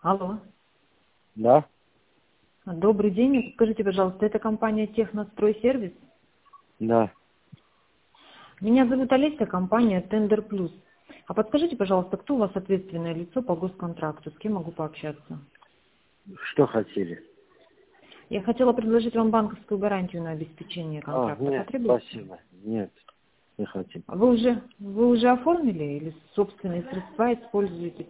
Алло. Да? Добрый день. Скажите, пожалуйста, это компания Техностройсервис? Да. Меня зовут Олеся, компания Тендер Плюс. А подскажите, пожалуйста, кто у вас ответственное лицо по госконтракту? С кем могу пообщаться? Что хотели? Я хотела предложить вам банковскую гарантию на обеспечение контракта. Нет, Потребуется? спасибо. Нет, не хотим. Вы уже оформили или собственные средства используете?